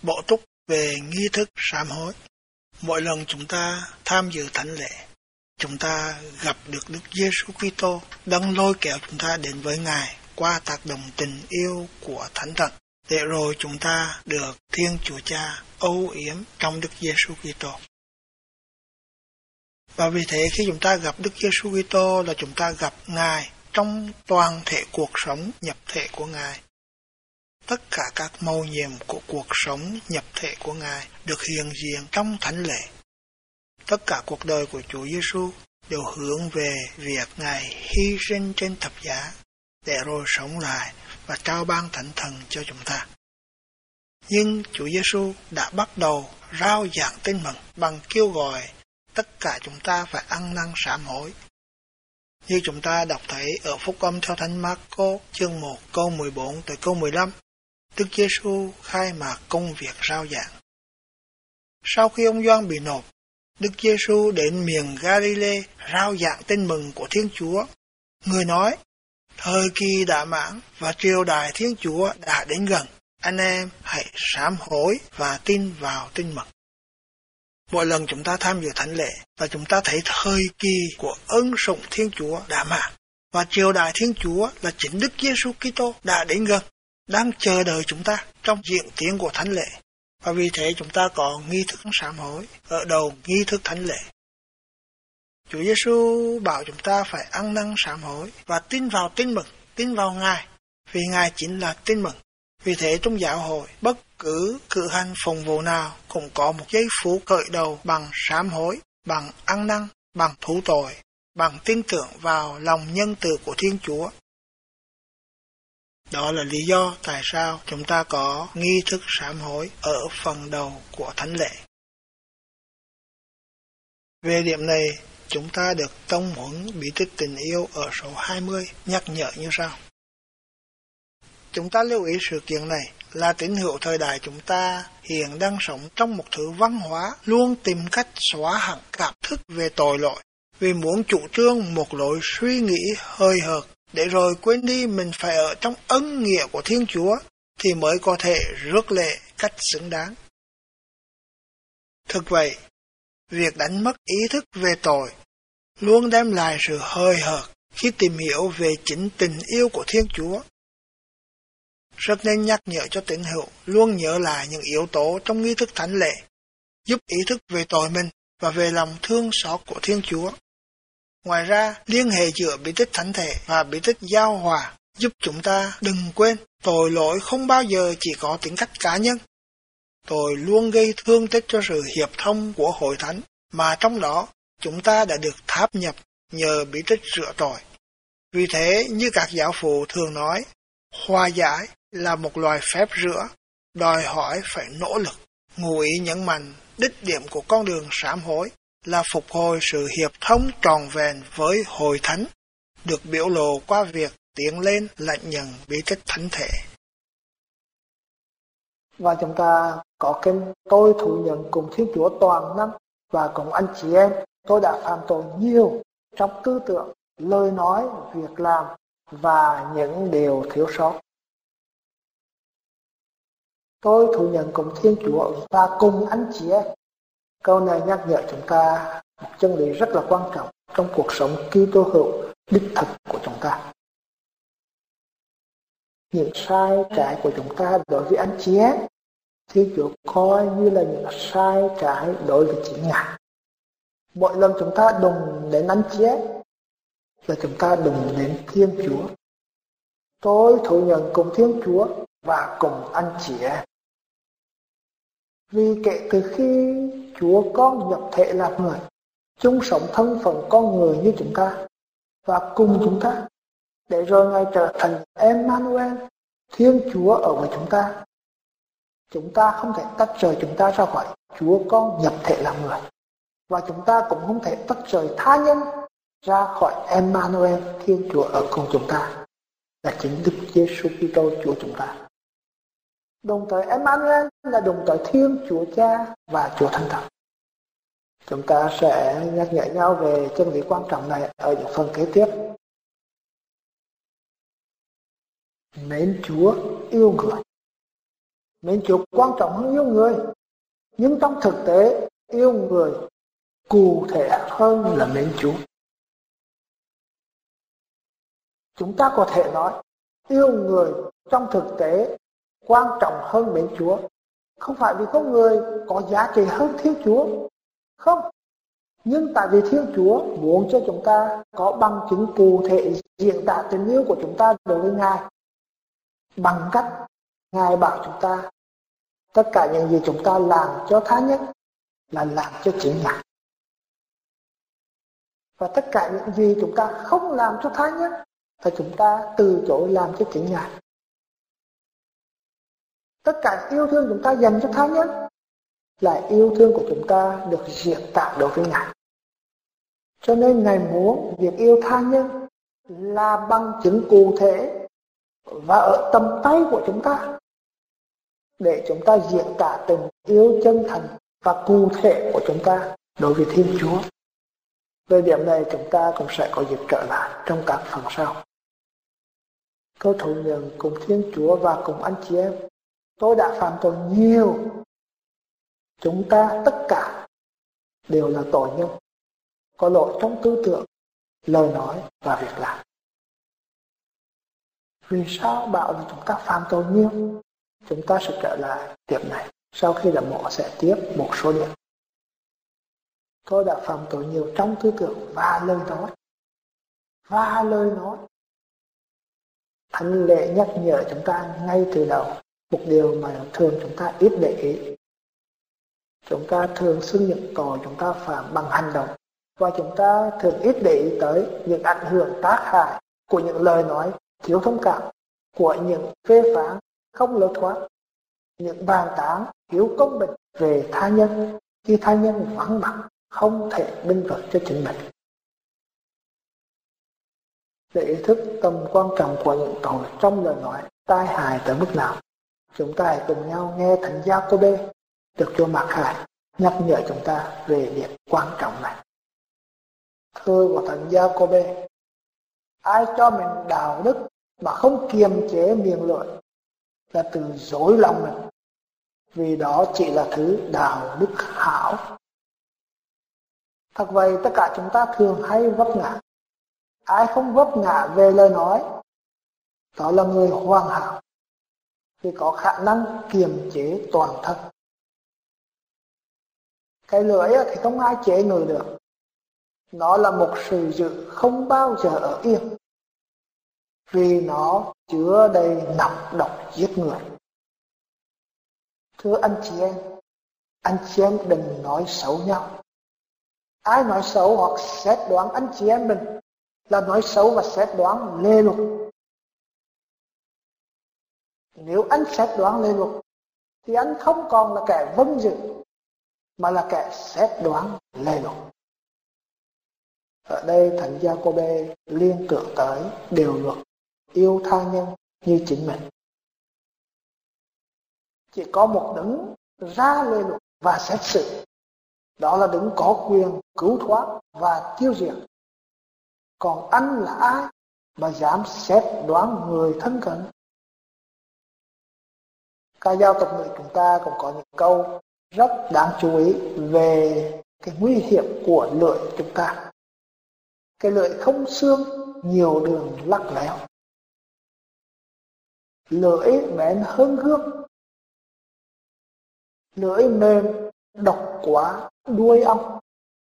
bổ túc về nghi thức sám hối. Mỗi lần chúng ta tham dự thánh lễ, chúng ta gặp được Đức Giêsu Kitô đang lôi kéo chúng ta đến với Ngài qua tác động tình yêu của Thánh Thần, để rồi chúng ta được Thiên Chúa Cha âu yếm trong Đức Giêsu Kitô. Và vì thế khi chúng ta gặp Đức Giêsu Kitô là chúng ta gặp Ngài trong toàn thể cuộc sống nhập thể của Ngài. Tất cả các mầu nhiệm của cuộc sống nhập thể của Ngài được hiện diện trong thánh lễ. Tất cả cuộc đời của Chúa Giêsu đều hướng về việc Ngài hy sinh trên thập giá để rồi sống lại và trao ban Thánh Thần cho chúng ta. Nhưng Chúa Giêsu đã bắt đầu rao giảng tin mừng bằng kêu gọi tất cả chúng ta phải ăn năn sám hối. Như chúng ta đọc thấy ở Phúc Âm theo Thánh Mác-cô chương 1 câu 14 tới câu 15, Đức Giêsu khai mạc công việc rao giảng. Sau khi ông Gioan bị nộp, Đức Giêsu đến miền Galilee rao giảng tin mừng của Thiên Chúa. Người nói, thời kỳ đã mãn và triều đại Thiên Chúa đã đến gần. Anh em hãy sám hối và tin vào tin mừng. Mỗi lần chúng ta tham dự thánh lễ và chúng ta thấy thời kỳ của ân sủng Thiên Chúa đã mãn và triều đại Thiên Chúa là chính Đức Giêsu Kitô đã đến gần, đang chờ đợi chúng ta trong diễn tiến của thánh lễ. Và vì thế chúng ta có nghi thức sám hối ở đầu nghi thức thánh lễ. Chúa Giêsu bảo chúng ta phải ăn năn sám hối và tin vào tin mừng, tin vào Ngài, vì Ngài chính là tin mừng. Vì thế trong giáo hội, bất cứ cử hành phụng vụ nào cũng có một giây phút khởi đầu bằng sám hối, bằng ăn năn, bằng thú tội, bằng tin tưởng vào lòng nhân từ của Thiên Chúa. Đó là lý do tại sao chúng ta có nghi thức sám hối ở phần đầu của thánh lễ. Về điểm này, chúng ta được tông huấn bí tích tình yêu ở số 20 nhắc nhở như sau. Chúng ta lưu ý sự kiện này là tín hữu thời đại chúng ta hiện đang sống trong một thứ văn hóa luôn tìm cách xóa hẳn cảm thức về tội lỗi, vì muốn chủ trương một lối suy nghĩ hời hợt để rồi quên đi mình phải ở trong ân nghĩa của Thiên Chúa thì mới có thể rước lệ cách xứng đáng. Thực vậy, việc đánh mất ý thức về tội luôn đem lại sự hời hợt khi tìm hiểu về chính tình yêu của Thiên Chúa. Rất nên nhắc nhở cho tín hữu luôn nhớ lại những yếu tố trong nghi thức thánh lễ, giúp ý thức về tội mình và về lòng thương xót của Thiên Chúa. Ngoài ra, liên hệ giữa bí tích thánh thể và bí tích giao hòa giúp chúng ta đừng quên tội lỗi không bao giờ chỉ có tính cách cá nhân. Tội luôn gây thương tích cho sự hiệp thông của hội thánh, mà trong đó chúng ta đã được tháp nhập nhờ bí tích rửa tội. Vì thế, như các giáo phụ thường nói, hòa giải là một loài phép rửa, đòi hỏi phải nỗ lực. Ngụ ý nhấn mạnh đích điểm của con đường sám hối là phục hồi sự hiệp thông trọn vẹn với hội thánh, được biểu lộ qua việc tiến lên lãnh nhận bí tích thánh thể. Và chúng ta có kênh tôi thú nhận cùng Thiên Chúa toàn năng và cùng anh chị em, tôi đã phạm tội nhiều trong tư tưởng, lời nói, việc làm và những điều thiếu sót. Tôi thú nhận cùng Thiên Chúa và cùng anh chị em. Câu này nhắc nhở chúng ta một chân lý rất là quan trọng trong cuộc sống Kitô hữu đích thực của chúng ta. Những sai trái của chúng ta đối với anh chị em, Thiên Chúa coi như là những sai trái đối với chính Ngài. Mỗi lần chúng ta đụng đến anh chị em là chúng ta đụng đến Thiên Chúa. Tôi thú nhận cùng Thiên Chúa và cùng anh chị em. Vì kể từ khi Chúa con nhập thể làm người, chung sống thân phận con người như chúng ta và cùng chúng ta, để rồi Ngài trở thành Emmanuel, Thiên Chúa ở với chúng ta. Chúng ta không thể tách rời chúng ta ra khỏi Chúa con nhập thể làm người, và chúng ta cũng không thể tách rời tha nhân ra khỏi Emmanuel, Thiên Chúa ở cùng chúng ta, là chính Đức Giêsu Kitô Chúa chúng ta. Đồng thời Emmanuel là đồng thời Thiên Chúa Cha và Chúa Thánh Thần. Chúng ta sẽ nhắc nhở nhau về chân lý quan trọng này ở những phần kế tiếp. Mến Chúa yêu người. Mến Chúa quan trọng hơn yêu người. Nhưng trong thực tế, yêu người cụ thể hơn là mến Chúa. Chúng ta có thể nói yêu người trong thực tế quan trọng hơn mến Chúa. Không phải vì có người có giá trị hơn Thiên Chúa. Không. Nhưng tại vì Thiên Chúa muốn cho chúng ta có bằng chứng cụ thể diễn tả tình yêu của chúng ta đối với Ngài. Bằng cách Ngài bảo chúng ta tất cả những gì chúng ta làm cho tha nhân là làm cho chính Ngài. Và tất cả những gì chúng ta không làm cho tha nhân thì chúng ta từ chối làm cho chính Ngài. Tất cả yêu thương chúng ta dành cho tha nhân là yêu thương của chúng ta được diễn tả đối với Ngài. Cho nên Ngài muốn việc yêu tha nhân là bằng chứng cụ thể và ở tầm tay của chúng ta, để chúng ta diễn tả tình yêu chân thành và cụ thể của chúng ta đối với Thiên Chúa. Về điểm này chúng ta cũng sẽ có dịp trở lại trong các phần sau. Tôi thú nhận cùng Thiên Chúa và cùng anh chị em, tôi đã phạm tội nhiều. Chúng ta tất cả đều là tội nhân, có lỗi trong tư tưởng, lời nói và việc làm. Vì sao bảo là chúng ta phạm tội nhiều? Chúng ta sẽ trở lại điểm này sau khi đã mổ sẽ tiếp một số điểm. Tôi đã phạm tội nhiều trong tư tưởng và lời nói. Và lời nói. Thánh lễ nhắc nhở chúng ta ngay từ đầu một điều mà thường chúng ta ít để ý. Chúng ta thường xưng những tội chúng ta phạm bằng hành động, và chúng ta thường ít để ý tới những ảnh hưởng tác hại của những lời nói thiếu thông cảm, của những phê phán không lối thoát, những bàn tán thiếu công bình về tha nhân khi tha nhân vắng mặt không thể binh vực cho chính mình. Để ý thức tầm quan trọng của những tội trong lời nói tai hại tới mức nào, chúng ta hãy cùng nhau nghe Thánh Gia-cô-bê được Chúa Mặc Khải nhắc nhở chúng ta về điểm quan trọng này. Thưa của Thánh Gia-cô-bê: ai cho mình đạo đức mà không kiềm chế miệng lưỡi là từ dối lòng mình, vì đó chỉ là thứ đạo đức hảo. Thật vậy, tất cả chúng ta thường hay vấp ngã. Ai không vấp ngã về lời nói, đó là người hoàn hảo, vì có khả năng kiềm chế toàn thân. Cái lưỡi thì không ai chế ngự được. Nó là một sự dữ không bao giờ ở yên, vì nó chứa đầy nọc độc giết người. Thưa anh chị em đừng nói xấu nhau. Ai nói xấu hoặc xét đoán anh chị em mình là nói xấu và xét đoán lê luật. Nếu anh xét đoán lê luật thì anh không còn là kẻ vâng dự, mà là kẻ xét đoán lê luật. Ở đây Thánh Gia-cô-bê liên tưởng tới điều luật yêu tha nhân như chính mình. Chỉ có một đấng ra lê luật và xét xử, đó là đấng có quyền cứu thoát và tiêu diệt. Còn anh là ai mà dám xét đoán người thân cận? Ca dao tục ngữ chúng ta cũng có những câu rất đáng chú ý về cái nguy hiểm của lưỡi chúng ta. Cái lưỡi không xương, nhiều đường lắc léo. Lưỡi bén hơn gươm. Lưỡi mềm, độc quá, đuôi ong.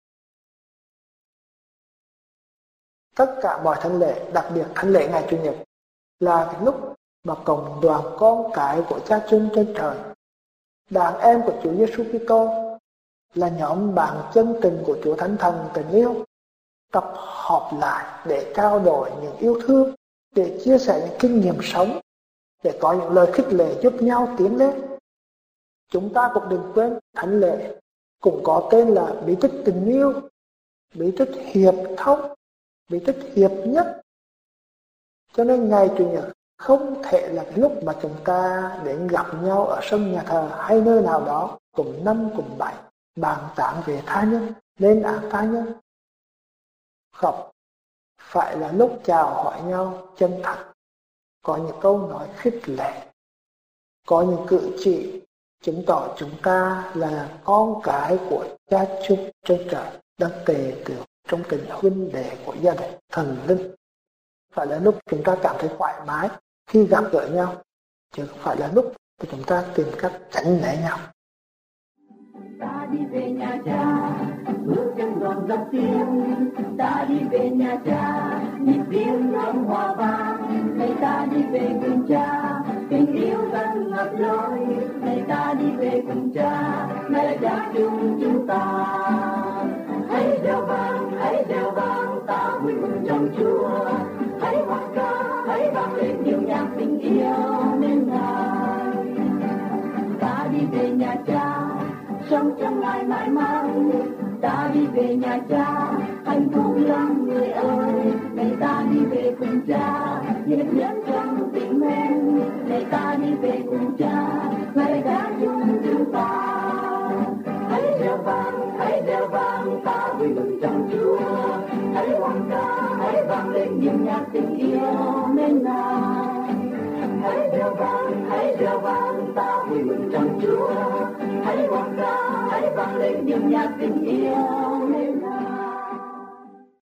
Tất cả mọi thánh lễ, đặc biệt thánh lễ ngày Chủ nhật, là cái lúc mà cộng đoàn con cái của Cha chung trên trời, đàn em của Chúa Giêsu Kitô, là nhóm bạn chân tình của Chúa Thánh Thần tình yêu, tập họp lại để trao đổi những yêu thương, để chia sẻ những kinh nghiệm sống, để có những lời khích lệ giúp nhau tiến lên. Chúng ta cũng đừng quên thánh lễ cũng có tên là bí tích tình yêu, bí tích hiệp thông, bí tích hiệp nhất. Cho nên ngày Chủ nhật không thể là cái lúc mà chúng ta đến gặp nhau ở sân nhà thờ hay nơi nào đó cùng 5 cùng 7 bàn tán về tha nhân, lên án tha nhân. Không, phải là lúc chào hỏi nhau chân thật, có những câu nói khích lệ, có những cử chỉ chứng tỏ chúng ta là con cái của Cha Chúc trên trời, đang tề tựu trong tình huynh đệ của gia đình thần linh. Phải là lúc chúng ta cảm thấy thoải mái khi gặp gỡ nhau, chứ không phải là lúc thì chúng ta tìm cách tránh né nhau. Ta đi về nhà cha, bước chân giòn dập tiếng. Ta đi về nhà cha, nhịp tiếng âm hòa vang. Này ta đi về cùng cha, tình yêu dân ngập lối. Này ta đi về cùng cha, này cha chung chúng ta. Hãy reo vang, ta vui mừng trong Chúa. Hãy hoan ca, hãy vang lên điệu nhạc tình yêu nên Ngài. Ta đi về nhà cha, sống trong Ngài mãi mãi. Ta đi về nhà cha, hạnh phúc lắm người ơi. Này ta đi về cùng cha, nhiệt huyết trong tình mến. Này ta đi về cùng cha, ngày đã chung chúng ta. Hãy reo vang, ta vui mừng trong Chúa. Hãy hoan ca, hãy vang lên điệu nhạc tình yêu nên Ngài. Hãy reo vang, ta vui mừng trong Chúa. Hãy hoan ca, hãy vang lên điệu nhạc tình yêu